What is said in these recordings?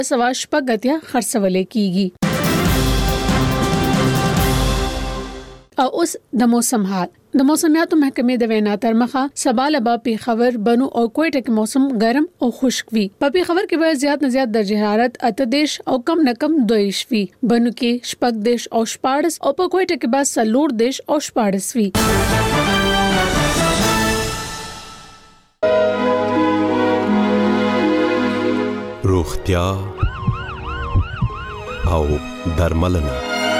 سوا شپږ خرڅول کیږي. او اوس د موسم حال. د موسمیاتو محکمې د وینا تر مخه سبا لبا پیښور بنو او کوټه کې موسم ګرم او خشک وي. په پیښور کې به زیات نه زیات درجه حرارت 38 او کم نه کم 22 وي. بنو کې 14 او 14 او په کوټه کې به 14 او 14 وي. روغتیا او درملنه.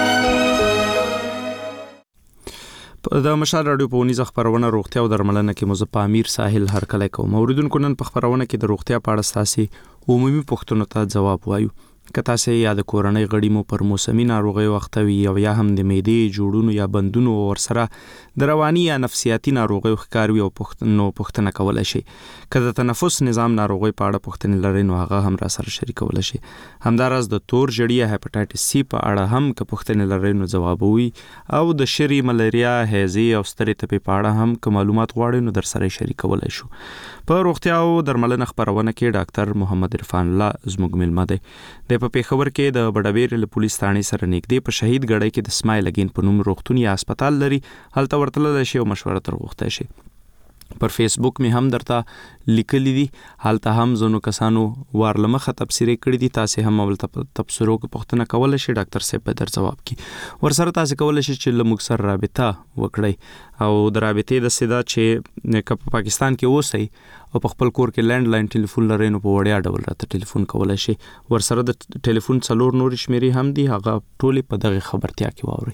د مشال رادیو په ونیزه خبرونه روغتیا او درملنه کې مزه پامیر ساحل هر کله کوم اوریدونکو نن په خبرونه کې د روغتیا په اړه ستاسو عمومي پوښتنو ته جواب وایو. که تاسو یا د کورنۍ غړي مو پر موسمي ناروغي وختوي او یا هم د معدې جوړونو یا بندونو ورسره د رواني یا نفسیاتي ناروغي ښکاروي او پوښتنه کولای شي. که د تنفس نظام ناروغي په اړه پوښتنه لرئ نو هغه هم را سره شریکولای شي. همدارس د تور جړی هپاتایټس سی په اړه هم که پوښتنه لرئ نو جواب وي او د شری ملیریا هیزي او سترې تپې په اړه هم که معلومات غواړئ نو در سره شریکولای شو. په روغتیا او درملنه خبرونه کې ډاکټر محمد عرفان الله زموږ ملما دی. د په پیښور کې د بډابیر له پولیس ثانې سره نږدې په شهید ګړی کې د اسماعیل اگین په نوم روغتون یا هسپتال لري. هلته ورتللی شي او مشوره تر غوښتای شي. پر فیسبوک می هم درته لیکلی دي. هلته هم زنو کسانو وارلمخه تبصره کړی دي. تاسو هم ول تبصرو کې پوښتنه کولای شي. ډاکټر صاحب به در جواب کی. ورسره تاسو کولای شي چې لمغ سره رابطه وکړئ او د رابطې د سیدا چې په پاکستان کې اوسئ او په خپل کور کې لینډ لاین ټلیفون لرئ نو په وړیا ډول راته ټلیفون کولای شي. ورسره د ټلیفون 4 نور شمیرې هم دي. هغه ټولې په دغه خبرتیا کې واورئ.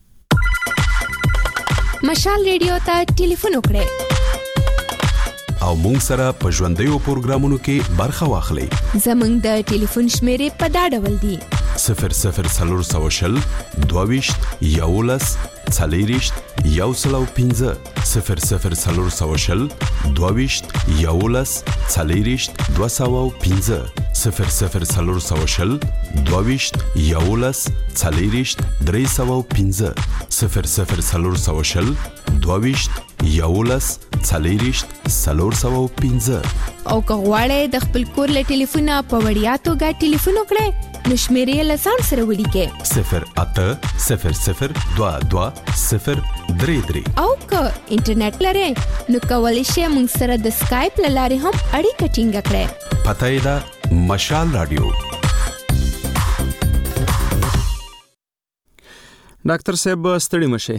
مشال ریډیو ته ټلیفون وکړئ او مونږ سره په ژوندیو پروګرامونو کې برخه واخلئ. زمونږ د ټلیفون شمیرې په دا ډول دي: 00420 22 11 40 105 00420 22 11 40 205 00420 22 11 40 305 00420 22 11 40 305. او که غواړئ د خپل کور له ټلیفونه په وړیا توګه ټلیفون وکړئ نو شمیرې له ځان سره ولیکئ 0800 22 033. او که انټرنیټ لرئ نو کولی شئ موږ سره د سکایپ له لارې هم اړیکه ټینګه کړئ. پته یې ده مشال رادیو. ډاکټر صاحب ستړي مشه.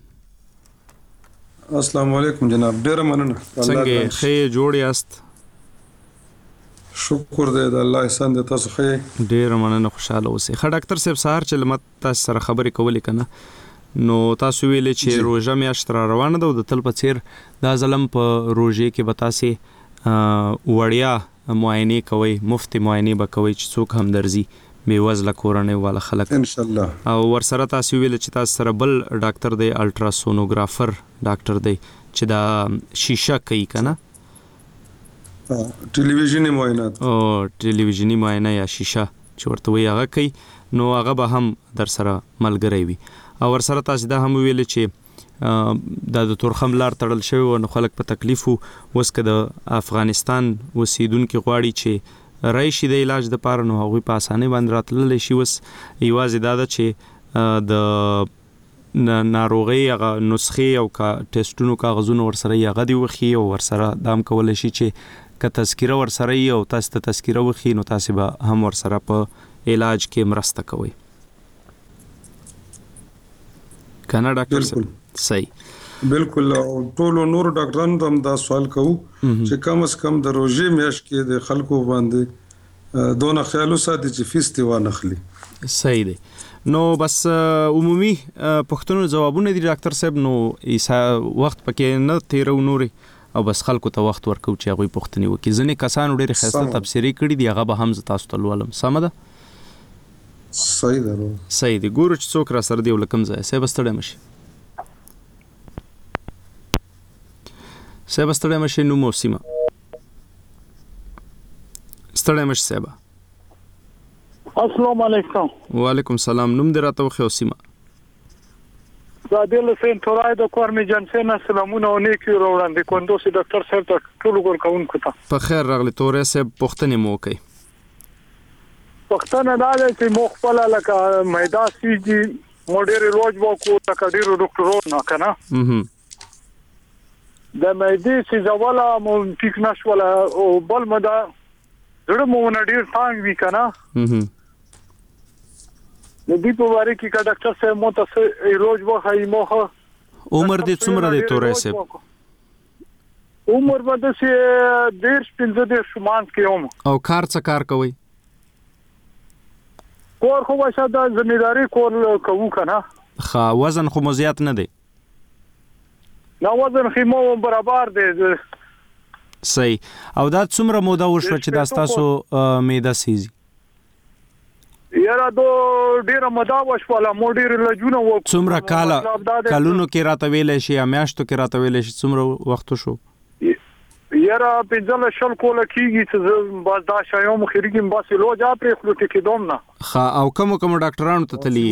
السلام علیکم جناب. ډیر مننه. څنګه ښه جوړ یاست؟ شکر دې د الله احسان دې تاسو ښه. ډیر مننه خوشاله اوسئ. ډاکټر صاحب سهار چې لمت تاسو سره خبرې کولې کنه نو تاسو ویلې چې روزه میاشت را روانه ده او د تل په څیر دا ظلم په روزه کې به تاسو وړیا معاینه کوي، مفت معاینه به کوي چې څوک هم درځي بې وزله کورنۍ والا خلک ان شاء الله. او ورسره تاسو ویل چې تاسو سره بل ډاکټر دی الټراسونوګرافر ډاکټر دی چې دا شیشه کوي کنه ټلویزیونی معاینات او ټلویزیونی معاینه یا شیشه چې ورته وی هغه کوي نو هغه به هم در سره ملګری وي. او ورسره تاسو دا هم ویل چې د تورخم لار تړل شوی او نو خلک په تکلیف وسکه د افغانستان وسیدونکو غواړي چې رایشي د علاج د پاره نو هغه په اسانه باندې راتللی شي. وس یوازې دا ده چې د ناروغي هغه نسخې او کا ټیسټونو کاغذونه ورسره یې غدي وخی او ورسره دام کول شي چې که تذکره ورسره یې او تاسو ته تذکره وخی نو تاسو به هم ورسره په علاج کې مرسته کوئ کنه ډاکټر صاحب؟ صحیح. بالکل. ټول نور ډاکټرانو ته هم دا سوال کوو چې کم از کم د روزې میاشت کې د خلکو باندې دونه خیال وساتي چې فیس تی وانخلي. صحیح دی. نو بس عمومي پښتنو جوابونه دي ډاکټر صاحب. نو وخت پکې نه تیرو نوري او بس خلکو ته وخت ورکو چې هغه پښتني وکي. ځنې کسان ډېر خسته تبصری کړي دي هغه به هم تاسو ته ولوم. سم ده؟ صحیح ده. صحیح دی. ګورو چې څوک را سره دی ولکم ځای سه بستړی مشي سبا ستړی مشه نو موسیما ستړی مشه سبا. السلام علیکم. وعلیکم السلام. نوم دې راته وخی اوسیما؟ دا دل سین تورای د کورمی جنسن سلامونه او نیکی وړاندې کوندو سي ډاکټر صاحب ته ټول ګور کوونکو ته. په خیر راغلی تورې صاحب پښتنې مو کوي. پښتنه دا ده چې مو خپل لکه میدا سیږي موډر روج وکړو لکه ډیرو ډاکټرونو کنه د مېدې چې زواله مو ټیک نشوله او بل مدا زړه مو ډیر تانګ وی کنه د دې په واره کې کا ډاکټر صاحب مو ته روج وخای موخه عمر دې څومره دی تورې صاحب عمر باندې چې 15 شومان کې هم او کار څه کار کوي کور خو واشه د ځمېداري کول کوو کنه خا وزن خو مزيات نه دی نو وزن خو مو برابر دی صحیح او دا څومره موده وشو چې دا تاسو میدا سیزي یاره دو ډیره موده وشوله مو ډیر لجونه و څومره کالونو کې راته ویلې شي یا میاشتو کې راته ویلې شي څومره وخت شو یاره پنځله شل کوله کیږي چې باز دا شایو مخریګم باسي لوجا پرې خلو ټکی دوم نه خا او کوم ډاکټرانو ته تلی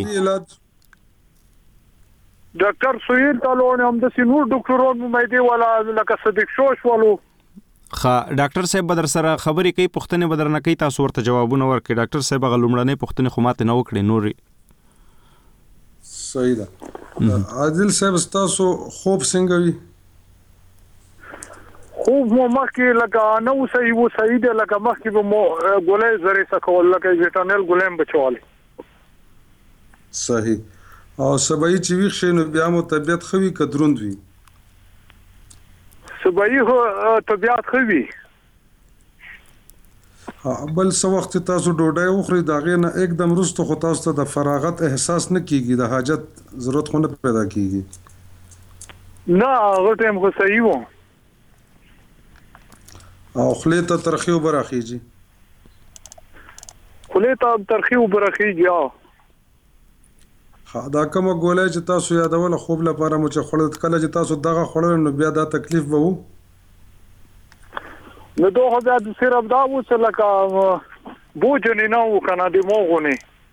ډاکټر سویل تالونه هم د سینور ډاکټرونو مې دی ولا لکه صدیق شوش والو خا ډاکټر صاحب بدر سره خبرې کوي پښتنه بدر نه کوي تاسو ورته جوابونه ورکړي ډاکټر صاحب غلومړنې پښتنه خو ماته نه وکړي نوري صحیح ده عادل صاحب تاسو خوب څنګه وي خوب مو مخکې لکه نو صحیح ده لکه مخکې مو ګولې زری سکول لکه ویټامین ګولې بچوالي صحیح او سبای چې ویښ شنو بیا مو طبيعت خوي کدروند وي سبای هو طبيعت خوي بل څو وخت تاسو ډوډۍ وخوري دا غینه एकदम رستو خو تاسو ته د فراغت احساس نه کیږي د حاجت ضرورت خو نه پیدا کیږي نه هغه ټیم خو صحیح وو او خلیته ترخیو برخیږي خلیته ترخیو برخیږي دا کوم ګولای چې تاسو یادول خوب لپاره مو چې خړل کله چې تاسو دغه خړل نو بیا دا تکلیف به وو نو دوه بیا د سیراب دا و چې لکه بوجنی نه و کنه دی موغونی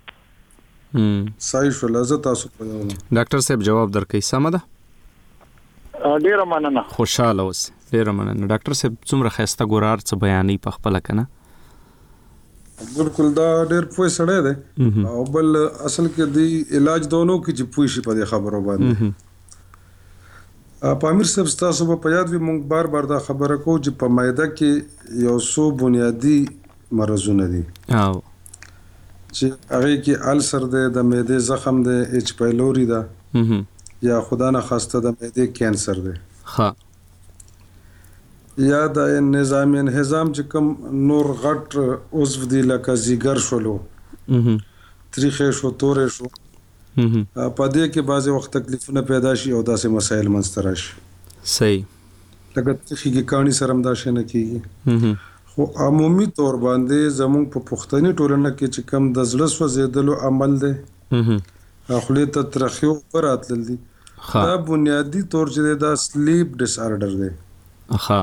صحیح شو لازم تاسو په ډاکټر صاحب جواب درکې سم ده ډیر مننه خوشاله اوس ډیر مننه ډاکټر صاحب څومره خسته ګورار څه بیانې په خپل کنه بالکل دا ډېر پوه سړی دی او بل اصل کې دی علاج دونو کې چې پوه شي په خبرو باندې پامیر صاحب تاسو په یاد وي مونږ بار دا خبره کو چې په معده کې یو څو بنیادی مرزونه دي او چې هغه کې السر دی د معده زخم دی اچ پایلوري ده یا خدا نه خواسته د معده کینسر دی ها یا د نظام انهضام چې کوم نور غټ عضو دی لکه زیګر شولو تریخه شو تورې شو په دې کې بعضی وخت تکلیفونه پیدا شي او داسې مسایل منځته راشي صحیح لکه تخیږي کانی سره هم دا شي نه کیږي خو عمومي تور باندې زموږ په پښتني ټولنه کې چې کوم د زړه سوځېدلو عمل دی خپل ته ترخیو پر اتل دي دا بنیادی تور چې دا سلیپ ډیس آرډر دی ها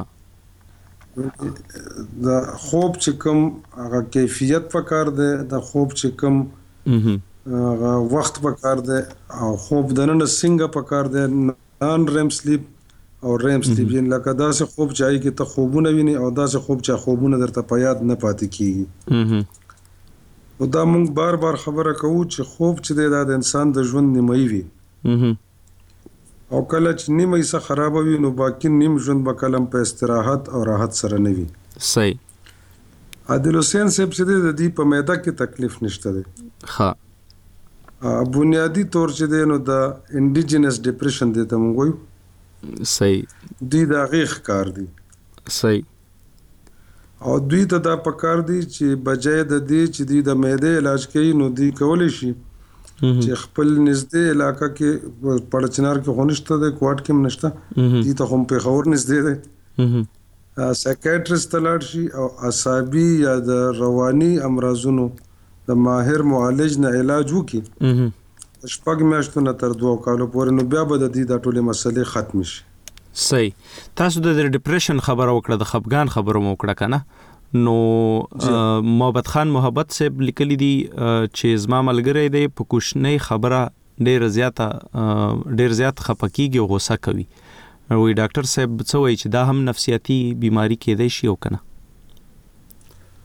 دا خوب چې کوم هغه کیفیت پکار دی دا خوب چې کوم هغه وخت پکار دی او خوب دنه څنګه پکار دی نان ریم سلیپ او ریم سلیپ یعنی لکه دا څه خوب چای کې ته خوبونه ویني او دا څه خوب چې خوبونه درته په یاد نه پاتې کیږي او دا موږ بار خبره کوو چې خوب چې دی دا د انسان د ژوند نیمایي وي او کله چې نیمه یې خراب وي نو باقی نیم ژوند به کلم په استراحت او راحت سره نه وي صحیح عادل حسین صاحب چې د دې په معده کې تکلیف نشته دی ها بنیادی طور چې دی نو د انډیجنس ډیپریشن دی ته موږ وایو صحیح دی دا غیخ کار دی صحیح او دوی ته دا پکار دی چې بجای د دې چې دی د معده علاج کوي نو دی کولی شي چې خپل نږدې علاقہ کې پړچنار کې خونشته د کوټ کې نشته دي ته هم په خور نږدې ده سایکیاټریست لاړ شي او اعصابي یا د رواني امراضونو د ماهر معالج نه علاج وکړي شپږ میاشتو نه تر 2 کالو پورې نو بیا به د دې د ټولې مسلې ختم شي صحیح تاسو د ډیپریشن خبره وکړه د خفګان خبره مو وکړه کنه نو محبت خان محبت صاحب لیکلی دي چې زما ملګری دی په کوشنۍ خبره ډیر زیات خپکیږي او غوسه کوي وی ډاکټر صاحب څه وایي چې دا هم نفسیاتي بیماری کېدای شي او کنه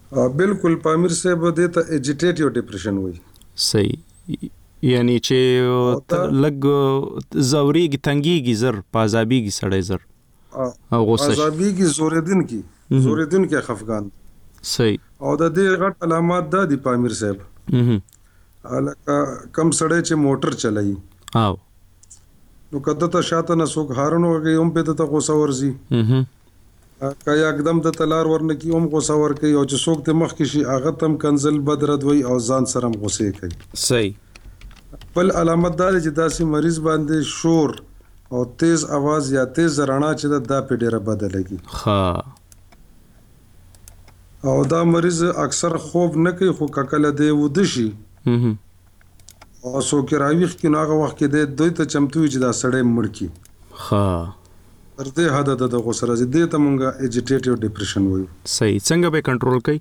بالکل پامیر صاحب دې ته اجیټیټیو ډیپریشن وایي. صحیح. یعنی چې لګ زوريږي تنګيږي زر پازابيږي سړی زر او غوسه پازابيږي زوریدن کې خفقان. صحیح. او د دې غټ علامات د دی پامیر صاحب الکه کم سړی چې موټر چلایي او نو کده ته شاته نه سوک هارنو کوي هم په ته غوسه ورزي کای اقدم د تلار ورن کی هم غوسه ور کوي او چې سوک ته مخ کې شي هغه تم کنزل بدرد وي او ځان سره غوسه کوي. صحیح. بل علامت دا چې داسې مریض باندې شور او تیز आवाज یا تیز رڼا چې دا په ډیره بدلږي. ها. او دا مریض اکثر خوب نه کوي خو کله دی ودشي او سو کې راويخ کې ناغه وخت کې د دوی ته چمتوي چې دا سړی مړ کی. ها. تر دې حد د غوسه راځي دې ته مونږه اجیټیټیو ډیپریشن وایو. صحیح. څنګه به کنټرول کوي؟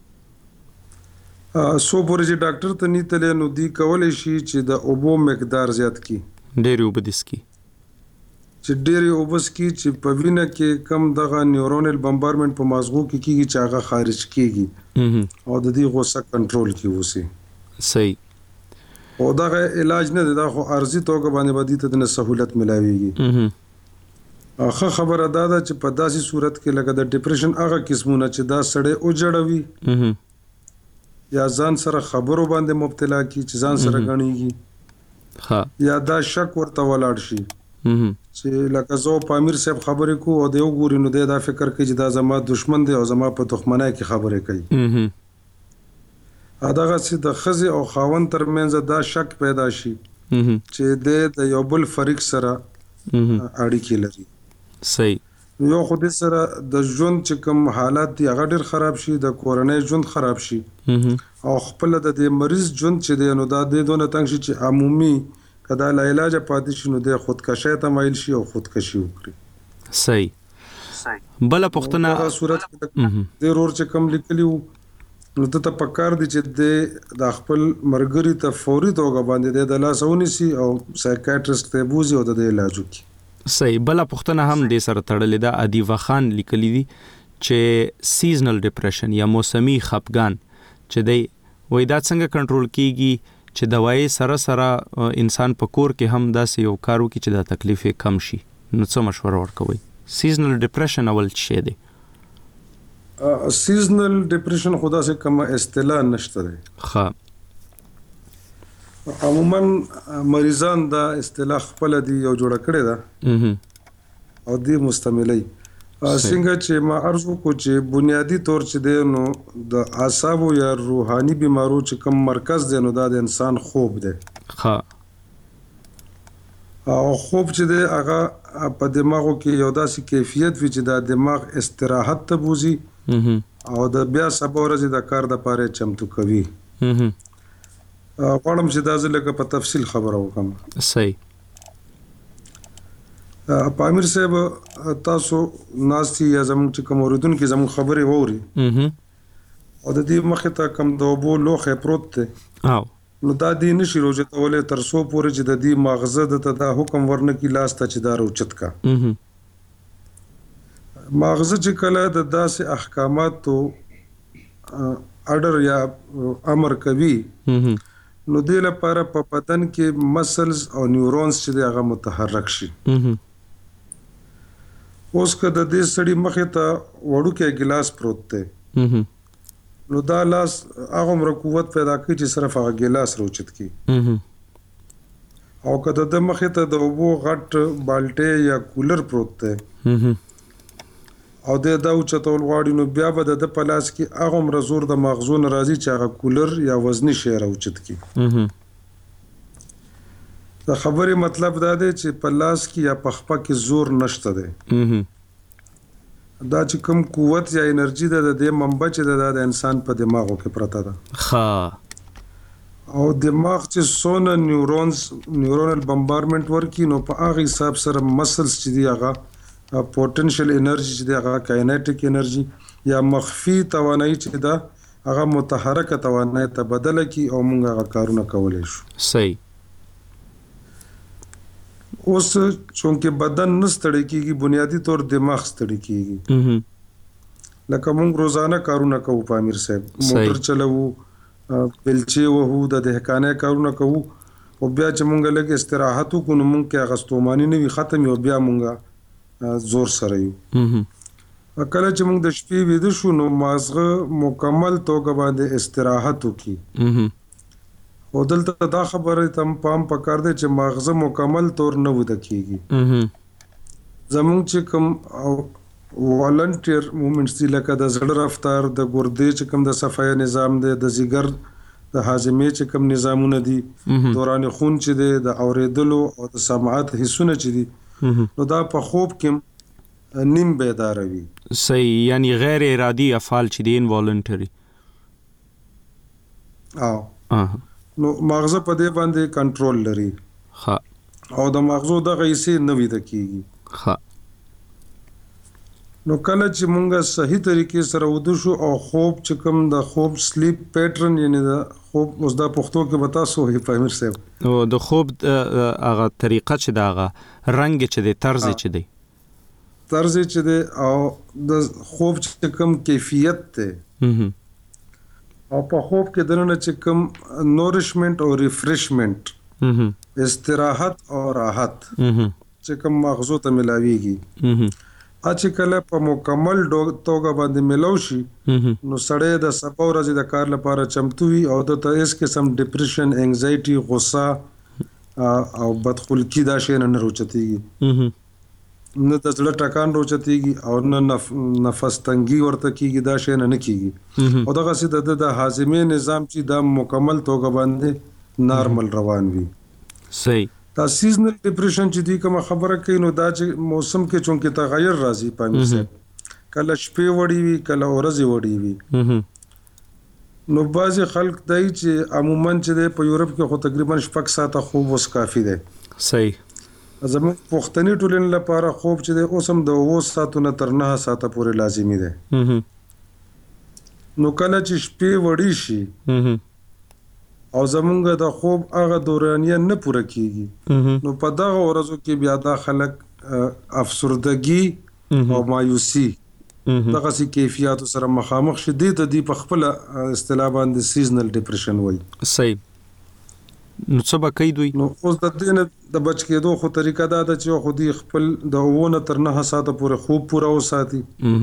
سو پورې چې ډاکټر ته نیتلې نو دی کولای شي چې د اوبو مقدار زیات کی. ډېر وبدس کی. چې ډېر وبس کی چې په وینه کې کم دغه نیورونل بمبارمنت په مازغو کې کیږي چې هغه خارج کیږي او د دې غوسه کنټرول کی وسی. صحیح. او دغه علاج نه دا خو ارزي توګه باندې ته د سہولت ملاويږي. اخه خبره دا ده چې په داسې صورت کې لکه د ډیپریشن هغه قسمونه چې دا سړی او جوړوي یا ځان سره خبرو باندې مبتلا کی چې ځان سره غنيږي. ها. یا دا شک ورته ولاړ شي چې لکه زه پامیر صاحب خبرې کو او دیو ګوري نو دا فکر کوي چې دا زما دشمن دی او زما په دښمنۍ کې خبرې کوي. اداغه چې د خزي او خاون ترمنځ دا شک پیدا شي چې د یو بل فریق سره اړیکې لري. صحیح. یو خو دې سره د ژوند چې کوم حالات دی هغه ډېر خراب شي د کورنۍ ژوند خراب شي او خپل د دې مریض ژوند چې دی نو دا د دونه تنګ شي چې عمومي کدا لا علاج پاتې شي نو د خودکشي ته مایل شي او خودکشي وکړي. صحیح. بل پختنه په صورت کې ضرور چې کم لیکلیو نو ته پکار دي چې د خپل مرګري ته فوري توګه باندې د لاسونی سي او سایکیاټریست ته بوزي او د علاج وکړي. صحیح. بل پختنه هم د سره تړلې ده ادیبه خان لیکلی دي چې سیزنل ډیپریشن یا موسمی خپګان چې دی وای دا څنګه کنټرول کیږي چې دوايي سره سره انسان په کور کې هم داسې یو کارو کې چې دا تکلیف کم شي نو څه مشوره ورکوي؟ سیزنل ډیپریشن اول څه دی؟ سیزنل ډیپریشن خدا سے کومه اصطلاح نشته ده. ها. عموما مریضان دا اصطلاح خپل دی یو جوړ کړی دا او دی مستملي څنګه چې ما ارزو کو چې بنیادی طور چې دی نو د اعصاب یا روحاني بیمارو چې کوم مرکز دی نو دا د انسان خوب دی. ها. او خوب چې دی هغه په دماغو کې یو داسې کیفیت وي چې دا دماغ استراحت ته بوزي او د بیا سبا ورځې د کار د پاره چمتو کوي. غواړم چې دا ځلګه په تفصیل خبره وکم. صحیح. پامیر صاحب تاسو ناستی یا زموږ چې کوم اوریدونکو زموږ خبرې ووري او د دې مخه ته کم دوبو لوخه پروت ته او نو دا دې نشي روزه تولې تر سو پورې چې د دې مغزه د دا حکم ورنه کی لاس ته چې دا روچت کا مغزه چې کله د داسې احکاماتو اډر یا امر کوي نو دې لپاره په بدن کې مسلز او نیورونز چې هغه متحرک شي. اوس کده دې سړی مخه ته وړو کې ګلاس پروت دی نو دا لاس هغه مر قوت پیدا کوي چې صرف هغه ګلاس روچت کی او کده د مخه ته د وبو غټ بالټه یا کولر پروت دی او د داو چتول غواړي نو بیا به د پلاس کې هغه مر زور د مغزو ناراضي چې هغه کولر یا وزنی شی روچت کی. دا خبره مطلب دا دی چې پلاس کې یا پخپا کې زور نشته دی. دا چې کوم قوت یا انرژي ده د منبع چې د انسان په دماغو کې پرته ده. ها. او دماغ چې سونه نیورونل بمبارمنت ورکی نو په هغه حساب سره مسلز چې دی هغه پوتنشل انرژي چې دی هغه کاینټیک انرژي یا مخفي توانایي چې دا هغه متحرک توانایي ته بدله کی او موږ هغه کارونه کولای شو. صحیح. اوس چونکه بدن نستړی کیږي بنیادی طور دماغ ستړی کیږي لکه موږ روزانه کارونه کوو په امیر صاحب، موټر چلوو، بلچې وهو، د دهقانۍ کارونه کوو، او بیا چې موږ لږ استراحت وکړو نو موږ کې هغه ستوماني نه وي ختم، او بیا موږ زور سره یو. کله چې موږ د شپې ویده شو نو مازغه مکمل توګه باندې استراحت وکړي. او دلته دا خبره تم پام پکار دی چې ماغزه مکمل طور نه وده کیږي. زمونږ چې کوم والنټیر موومنټس دي لکه د زړه رفتار، د ګردې چې کوم د صفایه نظام دی، د ځیګر د هاضمې چې کوم نظامونه دي، دوران خون چې دی، د اوریدلو او د سماعت حسونه چې دي، نو دا په خوب کې نیم بیدار وي. صحیح، یعنی غیر ارادي افعال چې دي انوالنټری. نو ماغزه په دې باندې کنټرول لري. او د ماغزو دغه حصې نه ویده کیږي. نو کله چې مونږه صحیح طریقې سره وده شو او خوب چې کوم د خوب سلیپ پیټرن، یعنی د خوب اوس د پښتو کې به تاسو وایي په امیر صاحب، او د خوب هغه طریقه چې دا هغه رنګ چې دی، طرز چې دی، او د خوب چې کوم کیفیت دی، او په خوب کې دنه چې کوم نورشمنت او ریفریشمنت، استراحت او راحت چې کوم مغزو ته ملاويږي، چې کله په مکمل توګه باندې ملو شي نو سړی د سبا ورځې د کار لپاره چمتو وي، او د هیڅ قسم ډیپریشن، انگزایټي، غصه او بدخلقي دا شی نه روچتيږي، نه د زړه ټکان روچتيږي، او نه نفس تنګي ورته کیږي، دا شی نه کیږي. او دغه سي د هاضمې نظام چې دا مکمل توګه باندې نارمل روان وي. صحیح. دا سیزنل ډیپریشن چې دی کوم خبره کوي، نو دا چې موسم کې چونکه تغیر راځي پامې سره، کله شپې وړي وي، کله ورځې وړي وي. نو بعضی خلک دای چې عموما چې په یورپ کې خو تقریبا 6 ساعته خوب وس کافي دی. صحیح. زموږ پښتني ټولنې لپاره خوب چې دی اوس هم د 9 ساعتو نه تر 9 ساعته پورې لازمي دی. نو کله چې شپې وړي شي او زمونږ د خوب هغه دورانیه نه پوره کیږي، نو په دغه ورځو کې بیا دا خلک افسردګي او مایوسی دغه سي کیفیت سره مخامخ شي. د دې په خپل اصطلاح باندې سیزنل ډیپریشن وایي. صحیح. نو څه به کوي دوی؟ نو اوس د دې نه د بچ کېدو خو طریقه دا ده چې خو دې خپل د 9 تر 9 ساعته پورې خوب پوره وساتي.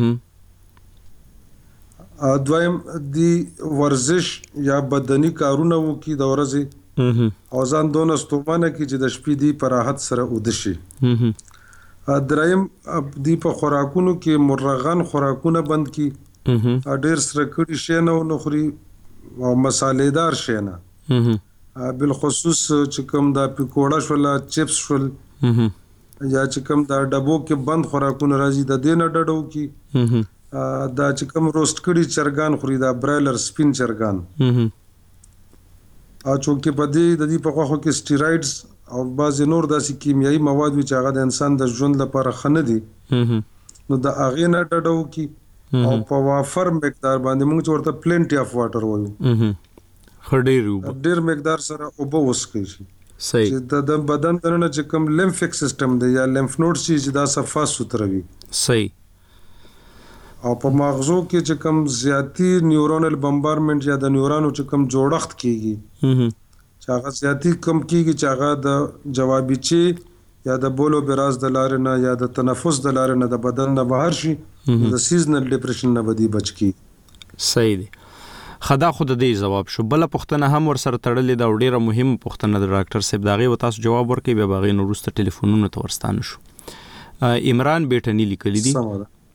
دویم دی ورزش یا بدني کارونه وکي د ورځې، او ځان دونه ستومانه کی چې د شپې دی په راحت سره ودشي. دریم دی په خوراکونو کې مرغان خوراکونه بند کی، ډېر سره کړي شي نه خوري او مصالحدار شي نه، بالخصوص چې کوم دا پکوړه شول، چپس شول، یا چې کوم دا ډبو کې بند خوراکونه راځي د دې نه ډډو کی. دا چې کوم روست کړي چرګان خوري، دا برایلر سپین چرګان، او چونکه په دې په خواخو کې سټیرایډز او بعض نور داسې کیمیاوي مواد چې هغه د انسان د ژوند لپاره ښه نه دي، نو د هغې نه ډډه وکړي، او په وافر مقدار باندې موږ چې ورته پلنټي اف واټر وایو، ډېر مقدار سره اوبه وڅښي شي، چې د بدن دننه چې کوم لیمفیک سیستم دی یا لیمف نوډز چې دا صفا سوتره وي. صحیح. او په مغزو کې چې کوم زیاتی نیورونل بمبارمنټ یا د نیورونو چې کوم جوړښت کیږي، چې هغه زیاتی کم کیږي، چې هغه د جوابي چي یا د بولو براز د لارې نه یا د تنفس د لارې نه د بدن نه بهر شي، د سیزنل ډیپریشن نه بدی بچ کی. صحیح دی. خدا خود دې جواب شو. بل پښتنه هم ور سره تړلې دا ډیره مهم پښتنه د ډاکټر صاحب داغه و تاسو جواب ورکړي به باغې نو وروسته ټلیفونونه ته ورستانه شو. عمران بیٹنی لیکلی دی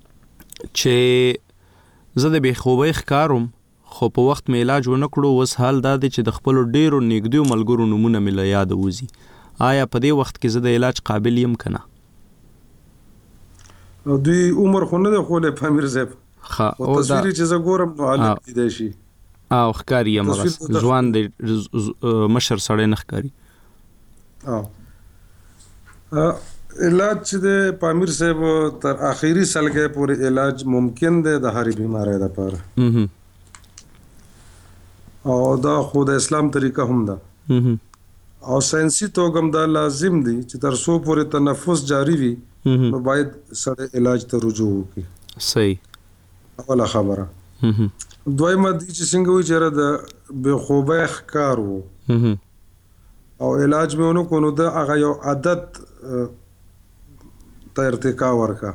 چې زه د بېخوبۍ ښکاروم خو په وخت مې علاج ونه کړو. اوس حال دا دی چې د خپلو ډېرو نږدې ملګرو نومونه مې له یاده وځي. آیا په دې وخت کې زه د علاج قابل یم که نه؟ دوی عمر خو نه دی خولی په امیر صاحب، خو تصویر چې زه ګورم نو حالت کیدای شي. او ښکاري یم هغه ځوان دی، مشر سړی نه ښکاري. علاج چې د پامیر صاحب تر اخیری سلګې پورې علاج ممکن دی د هرې بیماری لپاره، او دا خو د اسلام طریقه هم ده، او ساينسي توګه هم دا لازم دی چې تر څو پورې تنفس جاری وي نو باید سره علاج ته رجوع وکړي. صحیح. اوله خبره. دویمه دي چې څنګه وي چې د بې خوبۍ ښکار وو او علاج مې ونه کړو، نو د هغه یو عادت ته ارتقا ورکړه.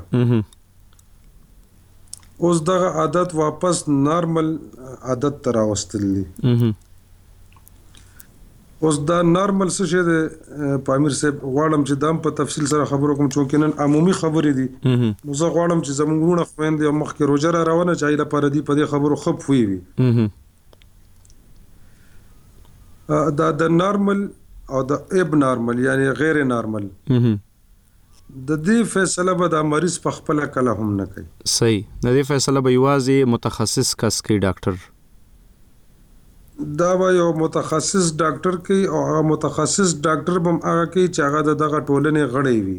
اوس دغه عادت واپس نارمل عادت ته راوستل دي. اوس دا نارمل څه شی دی پامیر صاحب؟ غواړم چې دا په تفصیل سره خبرو کوم، چې نن عمومي خبرې دي. نو زه غواړم چې زموږ وروڼه خویندې او مخکې روژه را روانه چې هغوی لپاره دي په دې خبرو ښه پوه وي. دا د نارمل او د اب نارمل یعنی غیر نارمل د دې فیصله به د مریض په خپل کله هم نه کوي. صحیح. د دې فیصله به یوازې متخصص کس کوي، ډاکټر. دا به یو متخصص ډاکټر کوي او هغه متخصص ډاکټر به هم هغه کوي چې هغه دغه ټولنې غړی وي.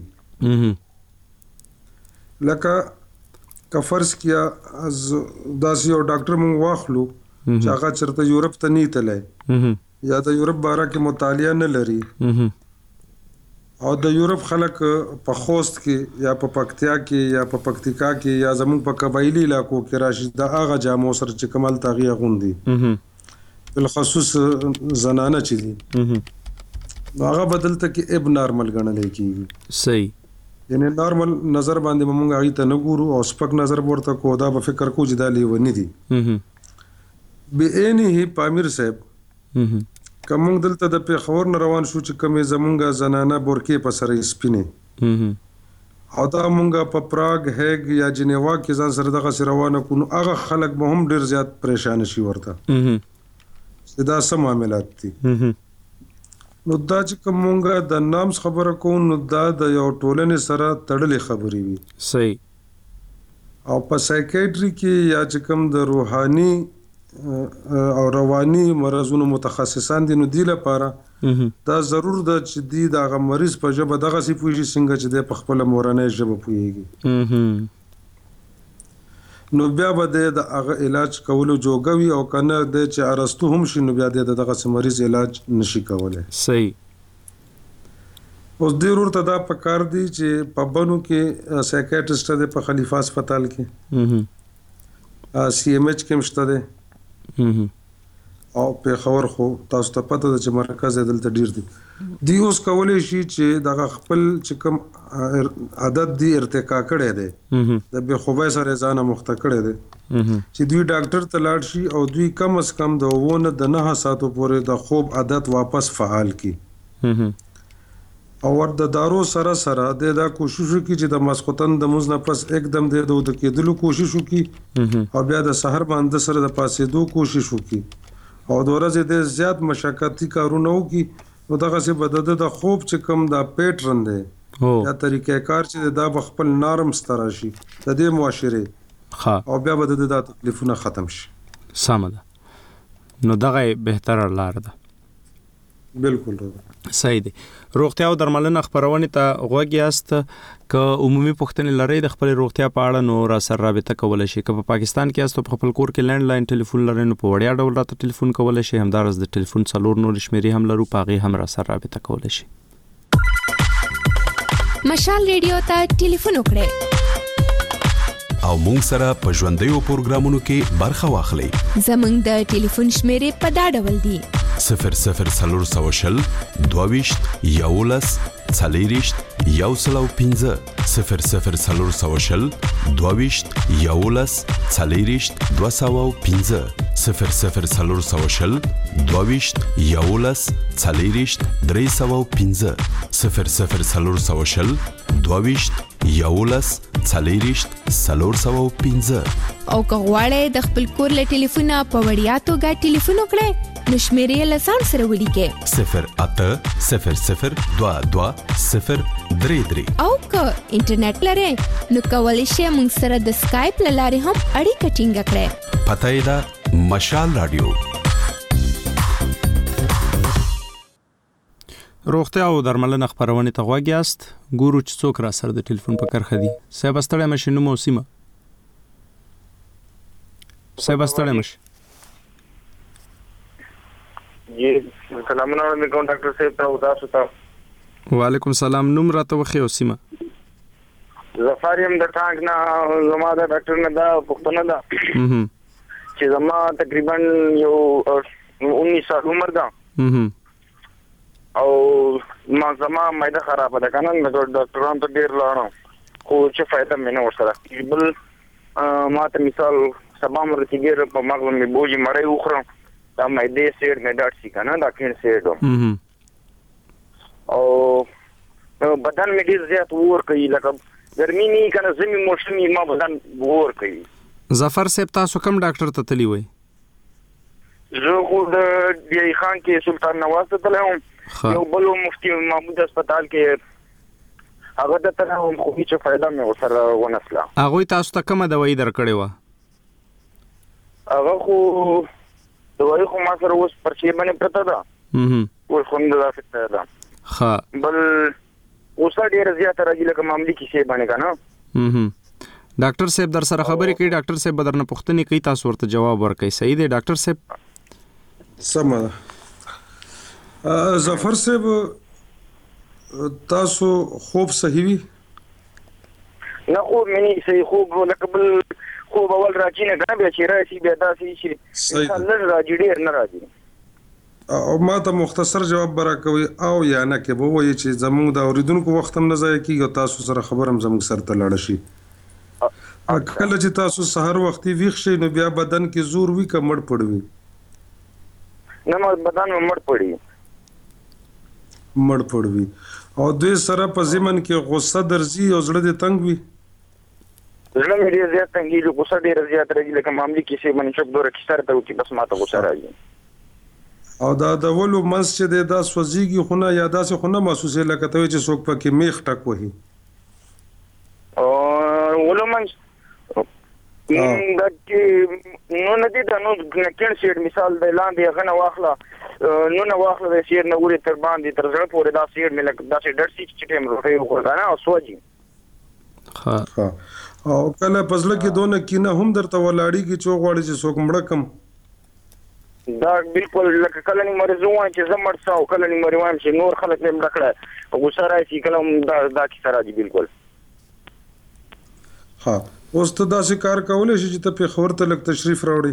لکه که فرض کیا داسې یو ډاکټر مونږ واخلو چې هغه چېرته یورپ ته نه تللی یا د یورپ باره کې مطالعه نه لري او د یورپ خلک په خوست کې یا په پکتیا کې یا په پکتیکا کې یا زموږ په قبایلي علاقو کې راشي، د هغه جامو سره چې کمال تغییر غوندي بالخصوص زنانه چې دي نو هغه بدلته کې اب نارمل ګڼل کېږي. صحیح. یعنی نارمل نظر باندې موږ هغه ته نه ګورو او سپک نظر ورته کو، دا به فکر کو چې دا لیونی دي. به اني پامیر صاحب کوم دلته د پیښور نه روان شو چې کومه زمونږه زنانه بورکې په سره سپینه او دا مونږه په پراګ هګ یا جنیوا کې ځان سره دغه روانه کو، نو هغه خلک به هم ډیر زیات پریشان شي ورته دا سم معاملات دي. نو دا چې کومه د نامس خبره کوو نو دا د یو ټولنې سره تړلې خبرې وي. صحیح. او په سایکیټري کې یا چې کوم د روحاني او رواني مرزونو متخصصان دي، نو دی لپاره دا ضرور ده چې دی دغه مریض په ژبه دغه سی پوهیږي څنګه چې د په خپل مورنۍ ژبه پوهیږي. نو بیا به د هغه علاج کولو جوګوي او کنه د چې ارستو هم شي، نو بیا د دغه مریض علاج نشي کولای. صحیح. اوس ډیر ورته دا پکار دی چې په بنو کې سایکیاټریسټ د په خلیفہ هسپتال کې سی ام ایچ کې مشته ده او په خبر خو تاسو ته پته ده چې مرکز دلته ډیر دي. دی اوس کولای شي چې دغه خپل چې کوم عادت دی ارتقا کړي دي د به خوبه سره ځان مخته کړي دي چې دوی ډاکټر ته لاړ شي او دوی کم از کم د وونه د 9 ساعتو پورې د خوب عادت واپس فعال کی او ور د دارو سره سره د کوشش وکړي چې د ماسختن د موز نه پس एकदम د کېدلو کوشش وکړي او بیا د سحر باندې سره د پاسېدو کوشش وکړي او د ورځې د زیات مشقتي کارونه وکړي. نو دغه څه بدد د خوب چې کم د پیټرن دی یا طریقې کار چې د خپل نرم ستر شي د دې معاشره او بیا بدد د تکلیفونه ختم شي. سم ده. نو دغه بهتره لار ده. بالکل صحیح دی. روغتیا او درملنه خبرونه ته غوږ یاست که عمومي پوښتنې لري د خپل روغتیا په اړه نو را سره رابطه کولای شي. که په پاکستان کې یاست په خپل کور کې لینډ لاین ټلیفون لري نو په وړیا ډول راته ټلیفون کولای شي. همدارس د ټلیفون څلور نور شمیرې هم لرو، پاغي هم را سره رابطه کولای شي. مشال ریډیو ته ټلیفون وکړئ او مونږ سره په ژوندیو پروګرامونو کې برخه واخلئ. زمونږ د ټلیفون شمیرې په دا ډول دي: 00420 22 11 40 115 00420 22 11 40 215 00420 22 11 40 315 00420 22 11 40 315 او که غواړئ د خپل کور له ټلیفونه په وړیا توګه ټلیفون وکړئ نو شمیرې له ځان سره ولیکئ 080022 او که انټرنیټ لرئ نو کولی شئ موږ سره د سکایپ له لارې هم اړیکه ټینګه کړئ. پته یې ده مشال رادیو. روغتیا او درملنه خبرونه ته غوږ یاست. ګورو چې څوک را سره د ټلیفون په کرخه دي. صاحب ستړی مشه نو موسیمه صاحب ستړی مشه. जी सलाम علیکم ډاکټر صاحب ته ودا شو. وعلیکم السلام. نوم راته وخی او سیمه. زفاریم د ټانک نه زما د ډاکټر نه دا پوښتنه ده چې زما تقریبا یو 19 سال عمر ده او ما زما مېده خراب ده کنه نو ډاکټرانو ته ډیر لاړم خو چې فائدہ مې نه ورسره بل ما ته مثال سبا مرتي ګر په مغل مې بوجي مړې وخرم دا مېده سیر نه ډاټ سي کنه دا کین سیر او بدن مې ډیر زیات ور کوي لکه ګرمي نه کنه زمي موشمي ما بدن ور کوي. ظفر صاحب تاسو کوم ډاکټر ته تلی وای؟ زه خو د دی خان کې سلطان نواز ته تلم یو بل مفتي محمود هسپتال کې هغه ته تلم خو هیڅ فائدہ مې ورسره ونسله. هغه تاسو ته کومه دوايي درکړې و؟ هغه خو دوايي خو ما سره اوس پرچې باندې پرته ده اوس خو نه راځي ده ها بل اوس ډیر زیات راځي لکه معاملې کې شی باندې کنه ډاکټر صاحب در سره خبرې کوي ډاکټر صاحب بدرنه پوښتنه کوي تاسو ورته جواب ورکړئ صحیح دی ډاکټر صاحب سم ظفر صاحب تاسو خوب صحیح وي نه خوب مني صحیح خوب لکه بل خوب اول راځي نه کنه بیا چې راځي بیا داسې شي انسان راځي ډیر نه راځي او ما ته مختصر جواب برا کوي او یا نه کې به وایي چې زموږ د اوریدونکو وخت هم نه ځای کیږي تاسو سره خبرم زموږ سره تلاړ شي کله چې تاسو سحر وختي ویښ شئ نو بیا بدن کې زور وی کمړ پړوي نه بدن مړ پړوي او دوی سره په ځمن کې غصه درځي او زړه دې تنگ وي زړه مې ډیر زیات تنګي غصه ډیر زیات راځي لکه معاملې کې شی باندې چوک دوره کې سره ته وتی بس ماته غصه راځي او دا د ولو منس چې دا سوځيږي خونه یا داسې خونه محسوسه لکه ته چې څوک پکې میخ ټک وهي او ولو منس دا چې نو نه دي دا نو کې شیر مثال د لاندې غنه واخله نو نه واخله د شیر نه وړي تر باندې تر ځړ پورې دا شیر مې لکه دا چې ډر سي چې ټیم روټي وکړه او سوځي ها او کله پزله کې دونه کینه هم درته ولاړی کې چوغ واړي چې څوک مړ کم دا بالکل لکه کله نه مرزو وای چې زمړ څاو کله نه مری وایم چې نور خلک نه مړکړه او غوسه راځي کله دا کی سره دی بالکل ها اوس ته دا کار کولای شي چې ته په خبر ته لک تشریف راوړي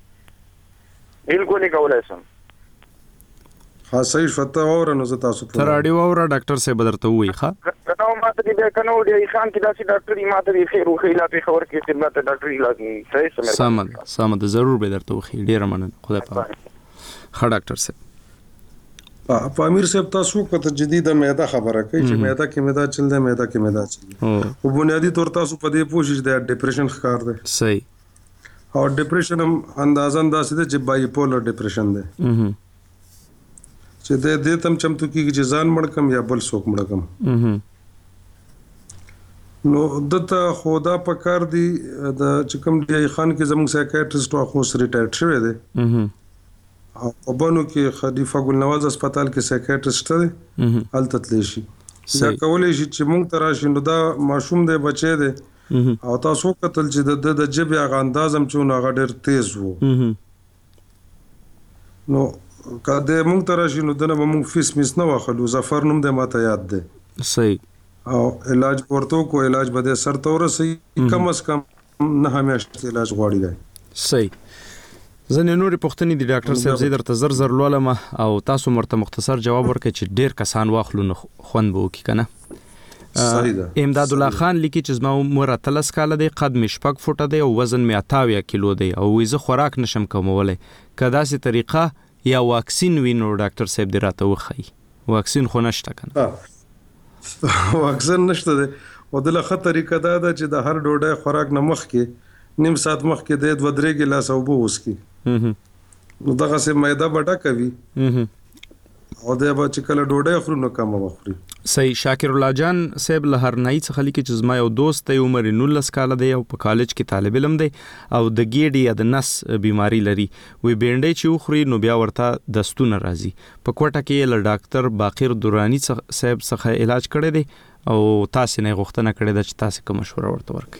بالکل کولای شم ها صحیح فتح اور نو زتا سو تر اړیو اور ډاکټر صاحب درته وای ښا نو ما ته دې کنه ډی خان کې داسې ډاکټر ما ته خیر او خیلا په خبر کې خدمت ډاکټر لازم صحیح سمه ضرور به درته وخی ډیر مننه خدای پاک ښه ډاکټر صاحب په امیر صاحب تاسو کته جديده معده خبره کوي چې معده کې معده چل ده معده کې معده چل او بنیادی طور تاسو په دې پوښښ ده ډیپریشن ښکار ده صحیح او ډیپریشن هم اندازان داسې ده چې بایپولر ډیپریشن ده چې دې تم چمتو کیږي چې ځان مړ کم یا بل څوک مړ کم نو دته خدا په کار دی د چکم دی خان کې زموږ سایکیاټریسټ واخو ریټایر شوی دی او بانو کې خلیفہ ګل نواز هسپتال کې سایکیاټریسټ دی حالت تللی شي دا کولای شي چې موږ تراشي نو دا ماشوم دی بچی دی او تاسو کتل چې د جبه هغه اندازم چې هغه ډېر تیز وو نو کله موږ تراشي نو دنه موږ فیس میس نه واخلو ظفر نوم د ماته یاد دی صحیح او علاج ورته کو علاج بده سر تور سي کم از کم نه همیشه علاج غواړي دی صحیح زنه نورې پوښتنې د ډاکټر صاحب زیدر ته زر لولم او تاسو مرته مختصر جواب ورکړئ چې ډیر کسان واخلو نه خوند وو کی کنه امداد الله خان لیکي چې زما عمر 13 کال دی قد مې 6 فوټه دی او وزن مې 28 کیلو دی او ویزه خوراک نشم کومولای کدا سي طریقه یا واکسین وینو ډاکټر صاحب دی راته وخی واکسین خو نشته کنه واکسین نشته دی او د لخت طریقه دا ده چې د هر ډوډۍ خوراک نه مخ کې نیم ساعت مخ کې د 2-3 ګلاس اوبه وسکي نو دغه سه مېده بټه کوي او د به چې کله ډوډۍ خورو نو کم وخوري صحیح شاکر الله جان صاحب لهرنای څخه لیکي چې زما یو دوست دی عمر 19 کال دی او په کالج کې طالب علم دی او د ګیډي یا د نس بیماری لري وی بینډي چې خوري نو بیا ورته دستونه راځي په کوټه کې ل ډاکټر باقر دورانی صاحب څخه علاج کړی دی او تاسو نه غوښتنه کړې ده چې تاسو کوم مشوره ورته ورکړئ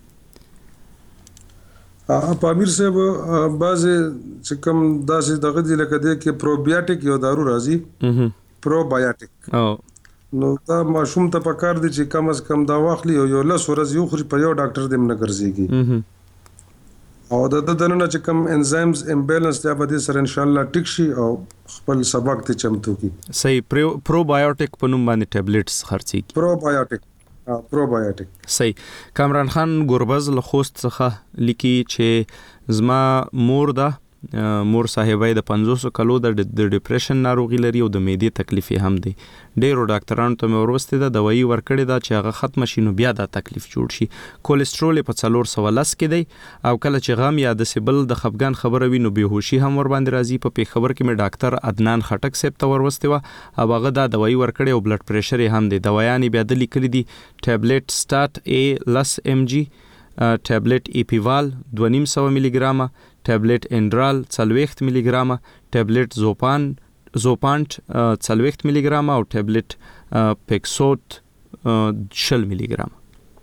په امیر صاحب بعضې چې کوم داسې دغه دي لکه دی کې پروبیاټیک یو دارو راځي پروبایاټیک نو دا ماشوم ته پکار دي چې کم از کم دا واخلي او یو لس ورځې یو خوري په یو ډاکټر دې نه ګرځيږي او د دننه چې کم انزایمز امبیلنس دی به دې سره ان شاء الله ټیک شي او خپل سبق ته چمتو کی. صحیح. پروبایوټیک په نوم باندې ټابلیټس خرڅيږي. پروبایوټیک صحیح. کامران خان ګوربز له خوست څخه لیکي چې زما مور صاحبای د 500 کلو د ډیپریشن ناروغي لري او د معدې تکلیف هم دی. ډیرو ډاکټرانو ته مې ورسته ده دوايي ورکړې ده چې هغه ختم شي نو بیا دا تکلیف جوړ شي. کولیسټرول په 410 کې دی او کله چې غم یا د سیبل د خفګان خبره وي نو بهوشي هم ور باندې راځي. په پیښور کې مې ډاکټر عدنان خټک صاحب ته ورسته و او هغه دا دوايي ورکړې او بلډ پریشر هم دی. دوايان بیا د لیکلي دي ټابلیټ سټات A لس mg، ټابلیټ ایپیوال 2.5 ملي ګرامه، ټابلیټ انډرال 40 ملي ګرامه، ټابلیټ زوپانټ 40 ملي ګرامه او ټابلیټ پیکسوت 60 ملي ګرامه.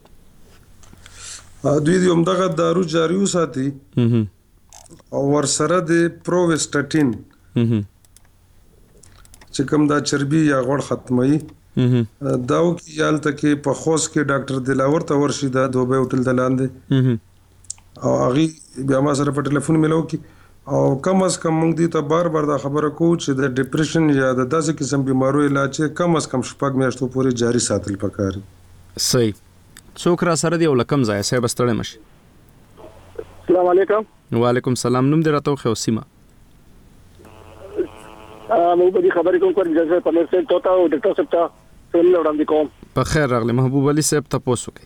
دوی همدغه دارو جاری وساتي او ورسره د پروویسټاټین چې کوم دا چربي یا غوړ ختمي داو کې یالته کې په خوست کې ډاکټر دلاور ته ورشي دا دوبه هوټل دلاندې او هغه بیا ما سره په ټلیفون ملو کې او کم از کم موږ دې ته بار دا خبره کو چې د ډیپریشن یا د داسې قسم بیمارو علاج کم از کم شپږ میاشتو پورې جاری ساتل پکاري. صحیح. څوک را سره دی او لکم ځای صاحب ستړی مشي. السلام علیکم. وعلیکم السلام. نوم دې راته خو سیمه مو په دې خبرې کوم کوم اجازه په مرسته توتا او ډاکټر صاحب ته څنګه وړاندې کوم. په خیر راغلی محبوب علي صاحب تاسو کوي.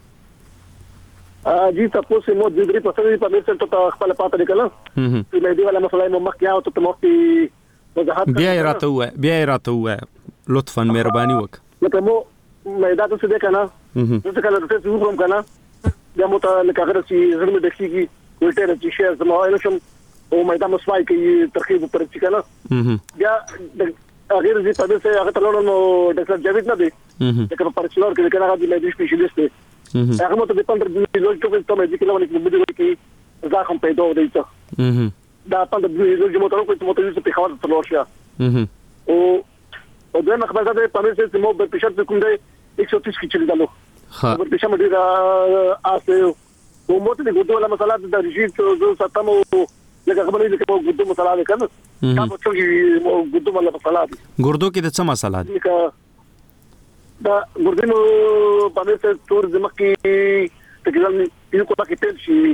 جی تاسو مو د دې په څیر په مرسته توتا خپل پاتې کړل چې مې دی ولا مسله مو مخ کیاو ته مو وضاحت بیا راته وای لطفا مهرباني وک. لکه مو مې دا څه ده کنه څه کله ته څه وکم کنه بیا مو ته لکه هغه چې زړه مې دکېږي ولټر چې شي زما اله شم او مې دا مسوای کوي ترخیب پر چې کنه بیا غیر دې په دې سره هغه تلونو نو ډاکټر جاوید نه دی چې په پرچلور کې کنه هغه د سپیشلیست دی هغه مو ته د 15 دې لوج ټوکې ته مې ځکه لونه کې بده کې ځاخم پیدا ودی ته دا 15 دې لوج مو ته په خبر تلور شه او دا نه خبره ده په مې چې مو په پښه کوم دی 130 کې چلی دالو په پښه مې دا اسه او مو ته د ګډو ولا مسله د رژیم څو ستمو لکه خبرې چې مو ګډو مسله ده کنه تاسو چې مو ګډو ولا مسله ده ګردو کې د څه مسله ده دا ګردو نو په مې چې تور زمکي تقریبا یو کوټه کې تل شي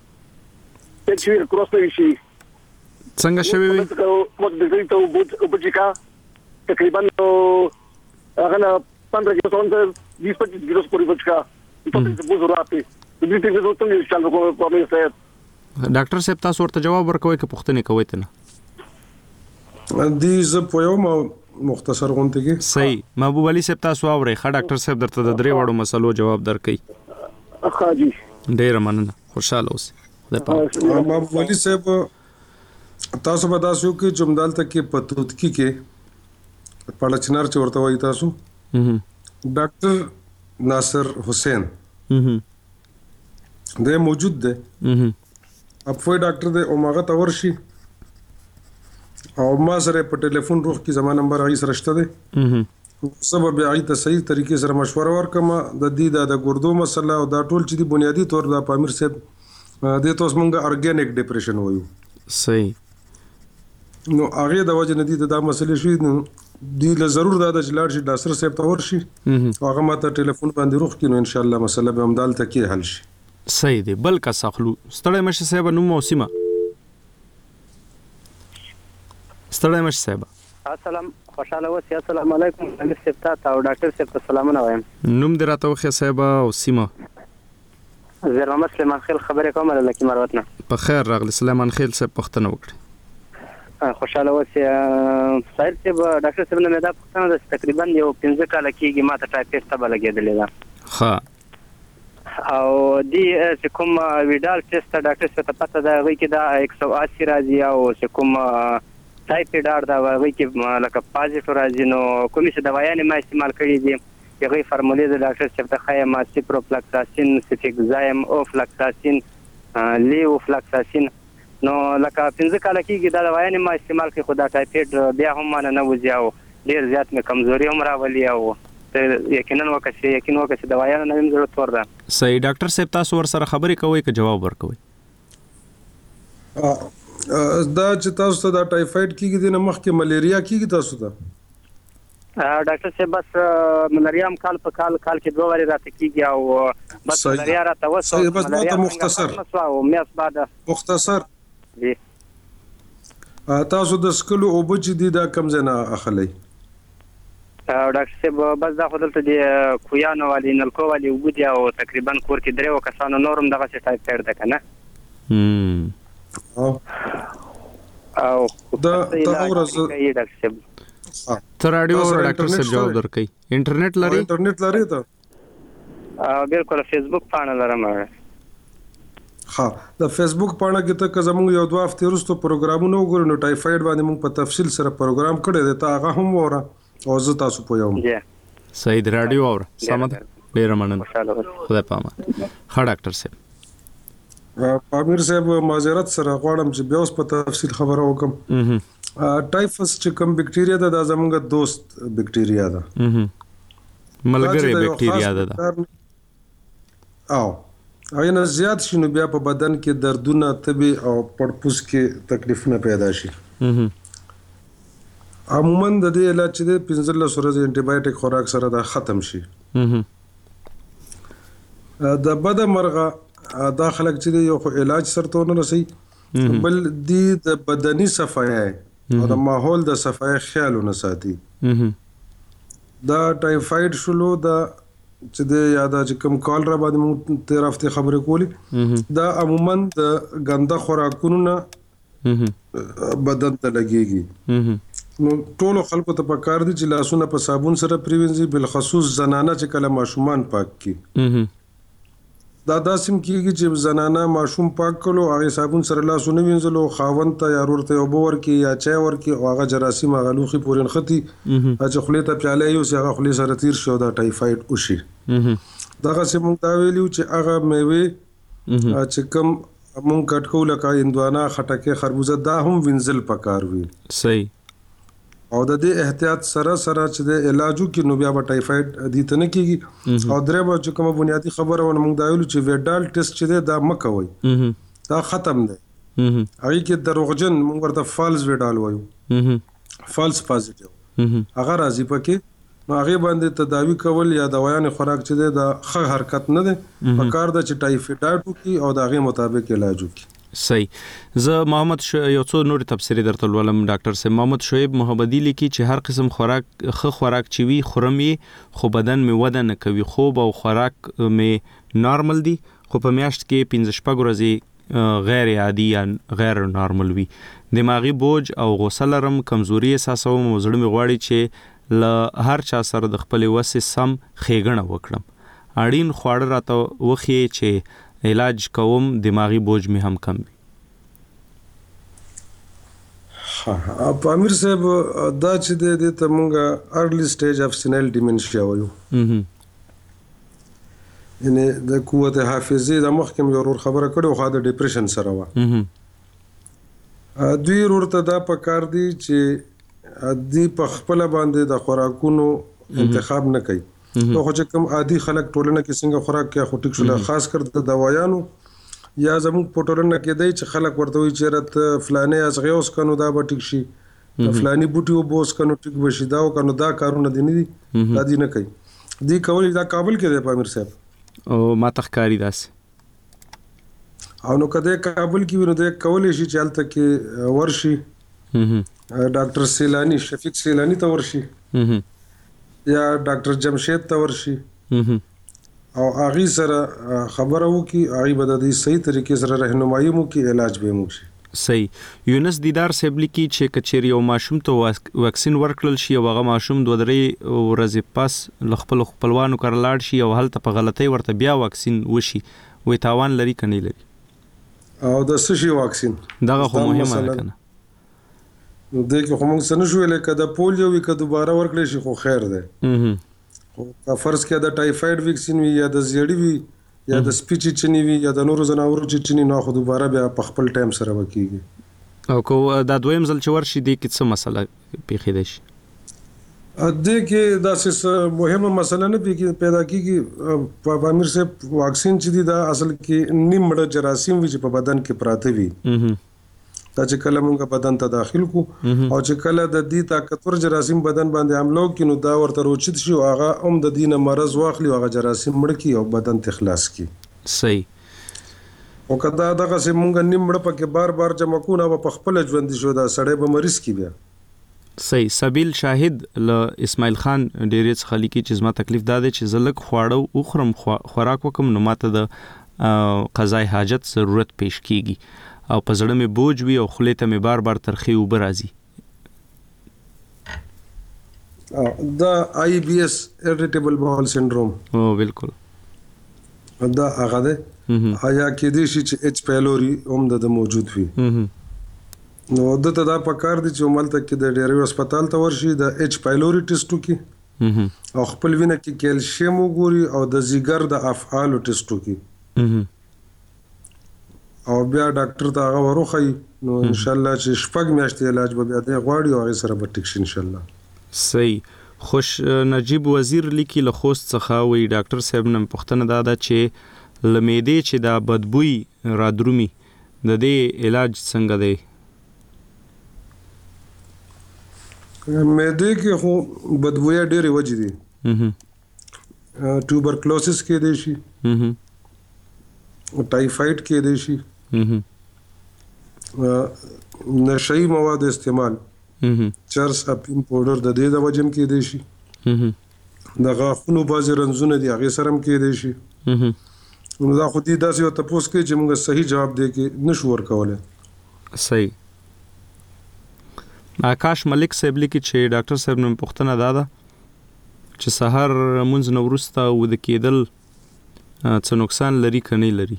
کروس نه شي څنګه شوی وي مو د دې ته وبچکا تقریبا هغه 15 کیلو 20-25 کیلو پورې وچکا په دې بوزو راته دې ته زه ته انشاء الله په مې سره ډاکټر صاحب تاسو ورته جواب ورکوي که پوښتنه کوي ته نه دې زه په یو مختصر غونډه کې صحیح. محبوب علي صاحب تاسو اورئ ښه ډاکټر صاحب درته د درې وړو مسلو جواب درکړي. اخاجي ډیر مننه خوشاله اوسئ. محبوب علي صاحب تاسو به تاسو کې جمدال ته کې پتوتکی کې پاړه چنار چورته وای تاسو ډاکټر ناصر حسین دې موجود ده اپوی ډاکټر دې او ماغه تور شي او ما سره په ټلیفون روخ کې زما نمبر هغه سره شته ده سبب هغه ته صحیح طریقې سره مشوره ورکم د دې د ګردو مسله او دا ټول چې دی بنیادی طور د پامیر صاحب دې تاسو مونږه ارګانیک ډیپریشن وایو. صحیح. نو هغه د وجه نه دي دا مسلې شوې دی له ضرور دا د جلار شي ډاکټر صاحب ته ورشي هغه ماته ټلیفون باندې روخ کینو ان شاء الله مسله به هم دالته کې حل شي. صحیح دی. بل کا سخلو ستړی مشه صاحب نو موسمه ستړی مشه صاحب السلام خوشاله اوسئ. السلام علیکم امیر صاحب ته او ډاکټر صاحب ته سلامونه وایم. نوم دې راته وخی صاحب او سیمه زیر محمد سلیمان خیل خبرې کوم لکه مروت نه. په خیر راغلی سلیمان خیل صاحب پښتنه وکړي. خوشاله اوسئ. سایل صاحب ډاکټر صاحب نه دا پښتنه د تقریبا یو 15 کال کېږي ماته ټایپیسټ ته لګېدلې ده. ها او دی چې کوم ویډال ټیسټ ډاکټر صاحب ته پته ده وایي کې دا 180 راځي او چې کوم ټایپیډ دا وایي کې لکه پازیټیو راځي نو کومې څه دوايانې ما استعمال کړې دي هغه فارمولې د ډاکټر صاحب ته خایم سیپروفلاکساسین سیفیکزایم او فلاکساسین لیو فلاکساسین نو لکه 15 کال کېږي دا دوايانې ما استعمال کړې خو دا ټایپیډ بیا هم نه وځي او ډیر زیات مې کمزوري هم راولي او یقینا وکړي دوايانو نه ضرورت ورده. صحیح ډاکټر صاحب تاسو ور سره خبرې کوئ که جواب ورکوئ؟ دا چې تاسو ته دا ټایفاید کیږي د مخکې ملیریا کیږي تاسو ته؟ ډاکټر صاحب بس ملیریا هم کال په کال کې 2 واری راته کیږي او بس ملیریا راته وسو. صحیح بس ته مختصر جی تاسو د سکلو او بچ دي دا کم زنه اخلي؟ ډاکټر صاحب بس دا خپل ته دی کویانو والی نلکو والی وګدي او تقریبا کور کې 3 کسانو نورم دغه ټایفاید ده کنه. او دا اورز ډاکټر صاحب تر اډیو ډاکټر صاحب جواب درکې. انټرنیټ لري ته؟ بالکل فیسبوک پاڼه لرم. ها د فیسبوک پاڼه کې ته زموږ یو 2 هفته وروسته پروګرامونه وګورو نو ټایفاید باندې موږ په تفصیل سره پروګرام کړی دی ته هغه هم وره او زه تاسو پوهوم. صحیح رادیو اور سمد ډیر مننه خدای پامه. ها ډاکټر صاحب پامیر صاحب معذرت سره غواړم چې بیا اوس په تفصیل خبره وکم. ټایفس چې کوم بکټیریا ده دا زموږ دوست بکټیریا ده ملګری بکټیریا ده او اېنه زیات شنو بیا په بدن کې دردونه تبي او پړپوس کې تکلیفونه پیدا شي. عموما د دې علاج چې 15 ورځې انټي بایوټیک خوراک سره دا ختم شي. د بد مرغه دا خلک چې یو علاج سره نه رسي بل دی د بدني صفای او د ماحول د صفای خیالونه ساتي. دا ټایفاید شلو دا چې د یاده چې کوم کال را باندې مو 13 هفته خبرې کولې دا عموما د ګنده خوراکونو نه بدن ته لګيږي. نو ټول خلکو ته پکار دي چې لاسونه په صابون سره پریوینځي بل خصوص زنانه چې کله ماشومان پاک کی دا داسم کیږي چې زنانه ماشوم پاک کولو هغه صابون سره لاسونه وینځلو خاوند ته یا ورته او بور کې یا چا ور کې او هغه جراثیم غلوخي پورین خطي چې خلی ته پیاله یو چې هغه خلی سره تیر شو دا ټایفاید وشي. دغه سیمون دا ویلو چې هغه میوه چې کوم مونږ کټکو لکه اندوانا خټکه خربوزه دا هم وینځل پکار وي. صحیح او د دې احتیاط سره چې د علاجو کې نو بیا به ټایفاید دي ته نه کیږي. او درې به چې کومه بنیادی خبره ونه موږ دا ویلو چې ویډال ټیسټ چې دا مکوي دا ختم دی. هغه کې دروغجن موږ ورته فالس ویډال وایو فالس پازیټیو هغه راځي پکې نو هغه باندې تداوی کول یا دوايان خوراک چې دا ښه حرکت نه ده په کار د چې ټایفاید کی او دا غي مطابق علاج وکي. صحیح. زه محمد یو څو نور تفسیری درته ولولم ډاکټر صاحب. محمد شعیب محمدی لیکي چې هر قسم خوراک چې وی خورمي خو بدن می وده نه کوي. خوب او خوراک می نارمل دي خو په میاشت کې 15 ورځې غیر عادي یا غیر نارمل وي. دماغي بوج او غوسه لرم کمزوري احساسوم وزړه می غواړي چې ل هر چا سره د خپل وسه سم خېګنه وکړم. اړین خواړه راته وخی چې علاج کوم دماغي بوج می هم کم وي. امیر صاحب دا چې د تمونګه ارلی سټیج اف سینل ډیمنشیا وایو. یعنی د قوت حافظه د مخکم یو خبره کړو خو د ډیپریشن سره و. دوی ورته دا پکار دي چې دی په خپل باندې د خوراکونو انتخاب نه کوي. نو خو چې کوم عادي خلک ټولنه کې څنګه خوراک کې خو ټیک شول خاص کر د دوايانو یا زموږ په ټولنه کې دی چې خلک ورته وي چې رات فلانه ازغه اوس کنو دا به ټیک شي فلاني بوټي وبوس کنو ټیک بشي دا کنو دا کارونه دي نه دي دا دي نه کوي. دی کول دا کابل کې دی پامیر صاحب او ما تخکاری داس او نو کده کابل کې ورته کول شي چې حالت کې ورشي ډاکټر سیلانی شفیق سیلانی ته ورشي یا ډاکټر جمشید ته ورشي او هغه سره خبره وکي هغه به د صحیح طریقې سره راهنمایي مو کې علاج به مو شي. صحیح. یونس دیدار صاحب لیکي چې کچېری او ماشوم ته وکسین ورکړل شي او هغه ماشوم 2-3 ورځې پس خپلوانو کار لاړ شي او هلته په غلطۍ ورته بیا وکسین وشي وې تاوان لري کني لري او د سشي وکسین دغه خو مهمه ده کنه. نو دغه خو موږ سن شو لکه د پولیو وی که دوباره ورکړل شي خو خیر ده. خو فرض کې د ټایفاید وکسین وی یا د زیړی وی یا د سپیچ چنی وی یا د نورو زناورو چنی نه خو دوباره بیا په خپل ټایم سره وکیږي. او کو دا دویم ځل چې ورشي دی کې څه مسله پیښې ده شي دې کې دا څه مهمه مسله نه پیدا کیږي په امیر سے واکسین چې دی دا اصل کې نیم مړه جراثیم چې په بدن کې پراته وي دا چې کله موږ بدن ته داخل کو او چې کله د دې طاقتور جراثیم بدن باندې حمله کوي نو دا ورته روچت شي او هغه هم د دینه مرز واخلي او هغه جراثیم مړ کی او بدن ته خلاص کی. صحیح. او کدا دغه سه موږ نیم مړ پکې بار بار جمع کو نه په خپل ژوند شو دا سړی به مریض کی بیا. صحیح. سبیل شاهد ل اسماعیل خان ډیرې خلی کی چې زما تکلیف داده چې زلک خواړو او خرم خوراک وکم نو ماته د قضای حاجت ضرورت پیش کیږي او په زړه مې بوج وي او خولې ته مې بار بار ترخی اوبه راځي. دا IBS irritable bowel syndrome. او بالکل. دا هغه ده. یا کې دې شي چې H pylori هم د موجود وي. نو د ته دا پکار دي چې عمل ته کې د ډیری هسپتال ته ورشي د H pylori ټیسټ وکړي او خپل وینه کې کیلشیم وګوري او د زیګر د افعال ټیسټ وکړي او بیا ډاکټر ته هغه وروخی نو ان شاء الله چې شپږ میاشتې علاج به بیا د غواړي او هغه سره به ټیک شي ان شاء الله. صحیح. خوش نجیب وزیر لیکي له خوست څخه وی ډاکټر صاحب نن پوښتنه داده چې لمیدې چې دا بدبوئی را درومي د دې علاج څنګه دی؟ مېدې کې خو بدبوئی ډېرې وجې دي. ټوبرکلوسس کې دی شي ټایفاید کې دی شي نشئی مواد استعمال چرس اپین پاوډر د دې د وجم کې دی شي د غاښونو بعضې رنځونه دي هغې سره هم کې دی شي نو دا خو دې داسې یو تپوس کوي چې موږ صحیح جواب دی کې نشو ورکولی. صحیح. آکاش ملک صاحب لیکي چې ډاکټر صاحب نن پوښتنه داده چې سحر مونځ نه وروسته وده کېدل څه نقصان لري که نه لري؟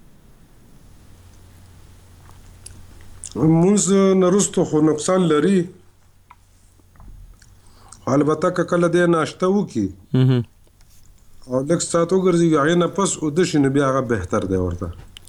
مونځ نه وروسته خو نقصان لري البته که کله دی ناشته وکړي او لږ ساعت وګرځي هغې نه پس اوده شي نو بیا هغه بهتر دی ورته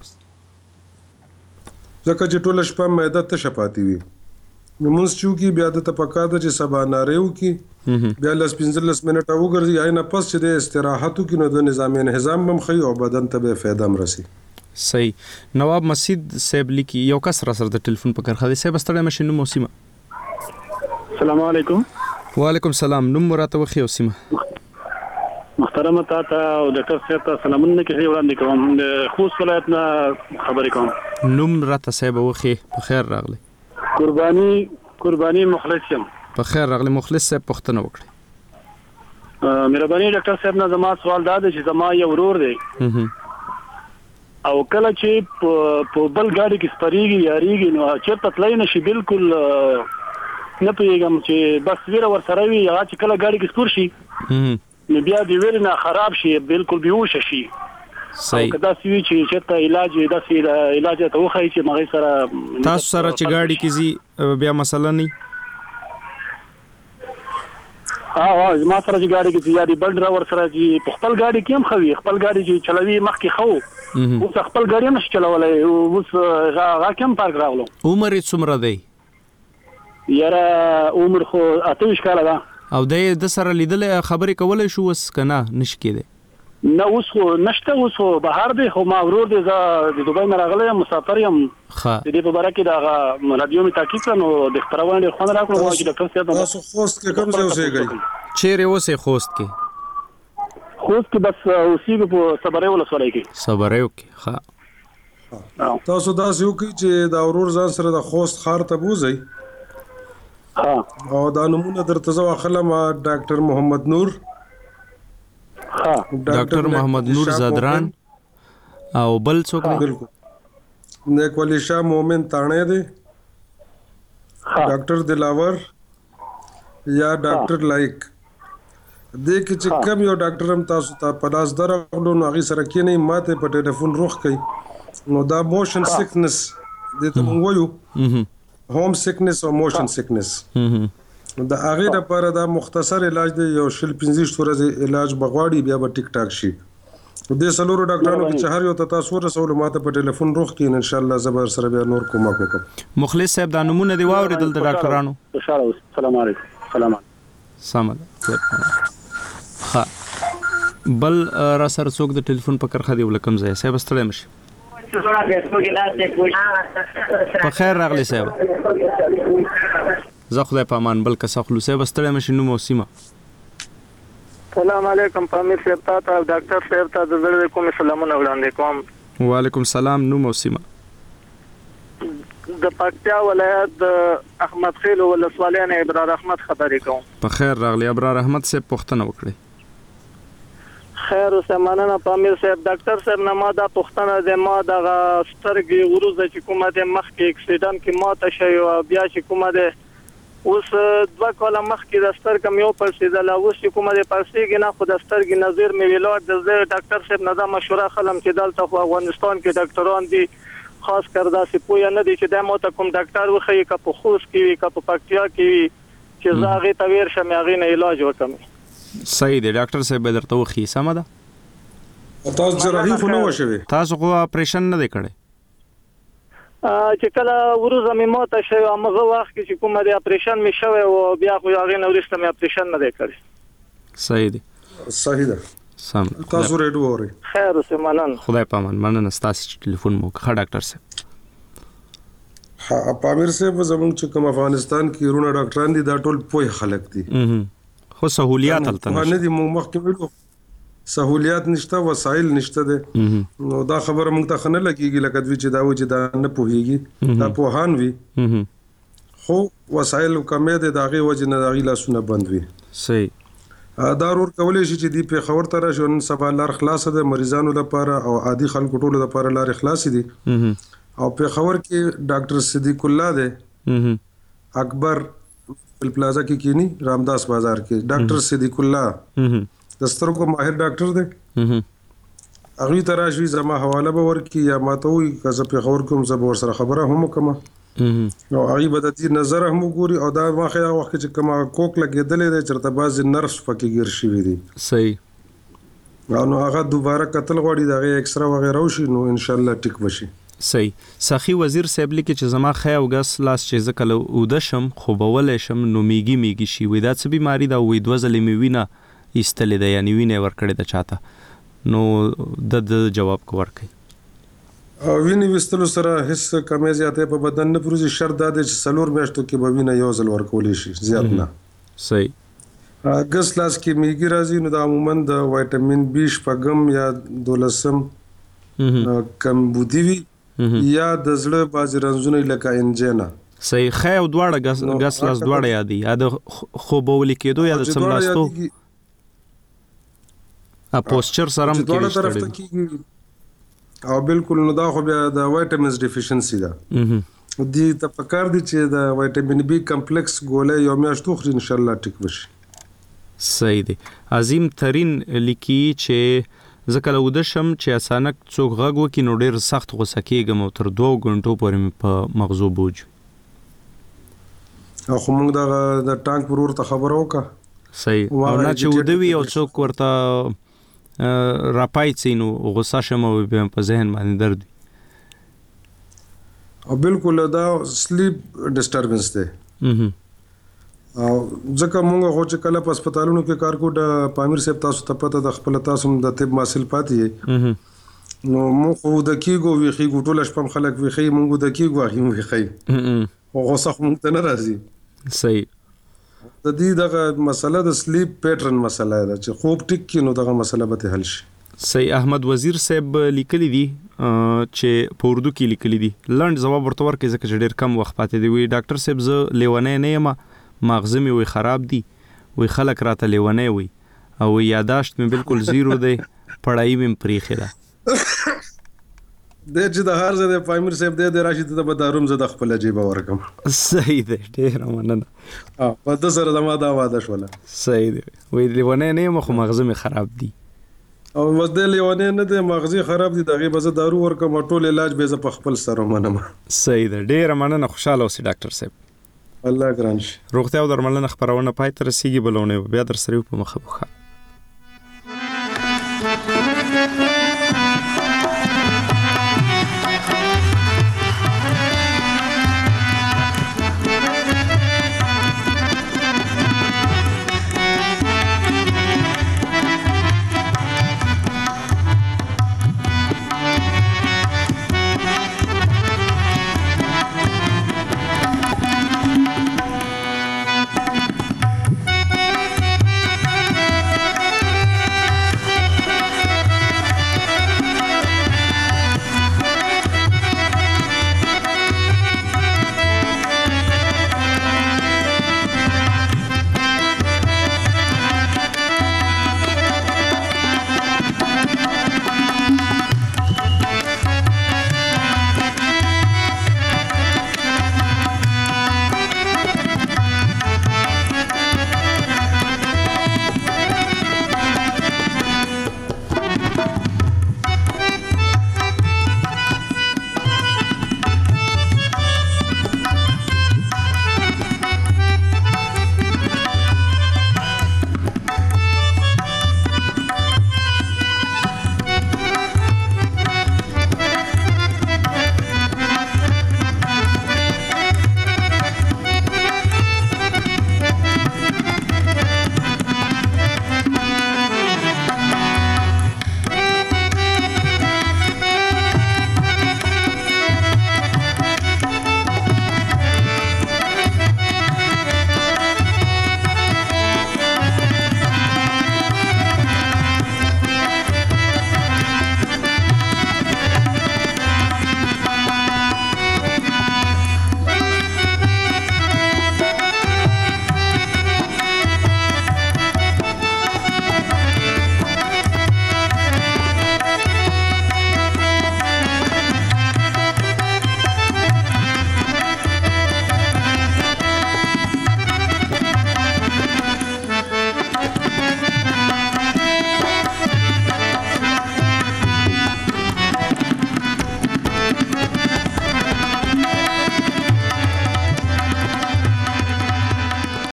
ځکه چې ټوله شپه معده تشه پاتې وي نو مونځ چې وکړي بیا دته پکار ده چې سبا نارې وکړي بیا 15 منټه وګرځي هغې نه پس چې د استراحت وکړي نو د نظام انهضام به هم ښیي او بدن ته به فایده هم رسي. صحیح. نواب مسید صاحب لیکي یو کس را سره د ټلیفون په کرخه دی صاحب ستړی مشي نوم او سیمه. السلام علیکم. وعلیکم السلام. نوم مراته وخی او سیمه. محترمه تاسو او ډاکټر صاحب ته سلامونه کې وړاندې کوم د خوست ولایت نه خبرې کوم. نوم راته صاحب وخی په خیر راغلی. قربانی مخلص یم. په خیر راغلی مخلص صاحب پوښتنه وکړه. مهرباني ډاکټر صاحب نه زما سوال دا دی چې زما یو ورور دی او کله چې په بل ګاډي کې سپریږي یاریږي نو چېرته تللی نشي بالکل نه پوهېږم چې بس ویره ورسره وي هغه چې کله ګاډي کې سپور شي نو بیا د ویرې نه خراب شي بالکل بیهوشه شي. صحیح. که داسې وي چې چېرته علاج داسې علاج ته وښایي چې هغې سره تاسو سره چې ګاډي کې ځي بیا مسله نه زما سره چې ګاډي کې یا د بل ډرایور سره چې په خپل ګاډي کې هم ښه وي خپل ګاډي چې چلوي مخکې ښه و اوس خپل ګاډي هم نشي چلولی اوس هغه کې هم فرق راغلو. عمر یې څومره دی؟ یاره عمر خو 28 کاله ده. او د سره لیدلی خبرې کولی شو اوس که نه نشي کېدی؟ نه اوس خو نشته اوس خو بهر دی خو ما ورور دی زه د دوبۍ نه راغلی یم مسافر یم د دې په باره کې د هغه راډیو مې تعقیب کړه نو د خپرونه ډېر خوند راکړو چې ډاکټر صاحب تاسو خوست کې کوم ځای اوسېږئ؟ چیرې اوسئ خوست کې؟ خوست کې بس اوسېږو په صبرۍ ولسوالۍ کې. صبرۍ کې ښه. تاسو داسې وکړئ چې دا ورور ځان سره د خوست ښار ته بوځئ او دا نومونه درته زه واخلم ډاکټر محمد نور ډاکټر محمد نور زادران او بل څوک نه؟ بالکل نیک ولی شاه مومن تاڼې دی ډاکټر دلاور یا ډاکټر لایک دې کې چې کم یو ډاکټر هم تاسو ته په لاس درغلو نو هغې سره کېنئ ماته په ټلیفون روغ کوي نو دا موشن سیکنس دې ته موږ وایو هوم سیکنس او موشن سیکنس د هغې لپاره دا مختصر علاج دی یو 15 ورځې علاج بغواړي بیا به ټیک ټاک شي. دې څلورو ډاکټرانو کې چې هر یو ته تاسو ورسولو ماته په ټلیفون روغ کړئ ان شاء الله زه به سره بیا نور کومک وکړم. مخلص صاحب دا نمونه دی واورېدل د ډاکټرانو؟ سلام علیکم. سم ده. ها بل را سره څوک د ټلیفون په کرخه دی ولکم ځای صاحب ستړی مشي. په خیر راغلی صاحب. زه خدای په امان. بل کس خپل صاحب ستړی مشي. نو موسیمه السلام علیکم پامیر صاحب ته ډاکټر صاحب ته د زړه کوم سلامونه وړاندې کوم. وعلیکم السلام. نو موسیمه د پکتیا ولایت د احمد خیل ولسوالۍ نه ابرار احمد خبرې کوم. په خیر راغلی ابرار احمد صاحب پوښتنه وکړي. خیر اوسه مننه پامیر صاحب. ډاکټر صاحب نه ما دا پوښتنه ده ما د سترګې وروزه چې کومه د مخ کې اکسیډنټ کې ماته شوی او بیا چې کومه ده اوس 2 کاله مخکې د سترګې مې وپړسېدل اوس چې کومه ده پړسېږي نه خو د سترګې نظر مې ویلوړ د ډاکټر صاحب نه دا مشوره خلم چې دلته خو افغانستان کې ډاکټران دي خاص کر دا سی پویا نه دي چې د ماته کوم ډاکټر وخی کا په خوست کې وي کا په پکتیا کې وي چې زاغه تویر شمه هغه نه علاج وکم. صحیح دی ډاکټر صاحب درته وخی سم ده. تاسو جراحي خو نه وشوي. تاسو خو اپریشن نه کړی. چې کله ورځ مې ماته شوی هغه وخت کې چې کومه د اپریشن مې شوی او بیا خو هغه نو وروسته مې اپریشن نه کړی. صحیح دی. صحیح ده. سم. تاسو ریډ ووري. خیر اوسه مننه. خدای پامان. مننه ستاسو ټلیفون مو ښه ډاکټر صاحب. ها پامیر صاحب زموږ چې کوم افغانستان کې رونه ډاکټران دي دا ټول پوهه خلک دي. خو سہولیات هلته نه دي. موږ مخکې ویلو سہولیات نشته وسایل نشته ده. نو دا خبره موږ ته خنه لګيږي لکه دوی چې دا و چې دا نه پوهیږي دا پوهان وي خو وسایل کمې ده داغه وجه نه داغي لاسونه بند وي. صحیح. دا ور کولې شي چې دی په خبر تر شون سبا لار خلاص ده مریضانو لپاره او عادي خلکو ټولو لپاره لار خلاص دي. او په خبر کې ډاکټر صدیق الله ده اکبر پلازا کې کینی رامداس بازار کې ډاکټر صدیق الله دسترو کو ماهر ډاکټر ده. اغه تراشوي زما حواله به ورکی یا ماته وي که په خبر کوم زب ور سره خبره هم کوم نو هغه به د دې نظر هم ګوري او دا واخه وخت چې کومه کوک لګیدلې ده چرته باز نرس پکې ګیر شي دي. صحیح. نو هغه دوباره قتل غوړي دغه ایکسرا وغیرہ وشي نو ان شاء الله ټیک وشي. صحیح. سخی وزیر صاحب لیکي چې زما خیا او ګس لاس چې زکه ودشم خو بولې شم نو میږي شي وې دا څه بیماری دا وې دوه ځلې می وینه ایستلې ده یعنی وینه ور کړې ده چاته نو د جواب کو ورکړي. ویني وستلو سره هیڅ کمې زیاتې په بدن نه پروزي شرط ده چې سلور میاشتو کې به وینه یو ځل ورکولې شي زیات نه. صحیح. ګس لاس کې میږي راځي نو دا عموما د وټامین بي شپږم یا 12 کم بودی وي یا د زړه باز رنځونه لکه انجینا. صحیح. خې او دواړه ګس لاس دواړه یادي یا د خوبول کېدو یا د سملاستو پوسچر سره هم کېږي او بالکل نو دا خو بیا د وایټامینز ډیفیشنسي ده. دي ته پکار دي چې د وایټامین بي کمپلیکس ګولې یو میاشت خوري ان شاء الله ټیک وشي. صحیح دی. عظیم ترين لیکي چې ځکه له ودشم چې اچانک څوک غږ وکړي نو ډېر سخت غوسه کېږم او تر 2 غنټو پورې په مغزو بوج. خو موږ د ټانک ورته خبرو وکړه. صحیح. او نه چې ودوي او څوک ورته راپایڅي نو غوسه شمه به په ذهن باندې درد. او بالکل دا سلیپ ډیسټربنس ده. او ځکه موږ خو چې کله په هسپتالونو کې کار کوو د پامیر صاحب تاسو ته پته د خپل تاسو د طب ماسل پاتې نو موږ خو د کیګو ویخي ګټول شپم خلک ویخي موږ د کیګو هغه ویخي او غوسه موږ ته نه راځي. صحیح. د دې دغه مسله د سلیپ پیټرن مسله ده چې خوب ټیک کینو دغه مسله به حل شي. صحیح. احمد وزیر صاحب لیکلی دي چې په اردو کې لیکلی دي لاند جواب ورته ورکړي ځکه چې ډېر کم وخت پاتې دی. وی ډاکټر صاحب زه لیونی نه یم مغزه مې وی خراب دي وی خلک راته لیونی وی او یاداشت مې بالکل زیرو دی پړای مې پریخه ده. د چې د هر ځای پامیر صاحب د راشد ته به داروم زه د خپل جیب ورکم. صحیح دی. ډېر مننه. په د سره د ما دا واده شوله. صحیح دی. وی لیونی نه یم خو مغزه مې خراب دي او بس د لیونی نه دی مغزي خراب دي دغه به زه دارو ورکم ټول علاج به زه په خپل سره منم. صحیح دی. ډېر مننه. خوشاله اوسئ ډاکټر صاحب. الله ګران شي. روغتیا او درملنه خبرونه پای ته رسیږي بلونه بیا در سره په مخه بوخه.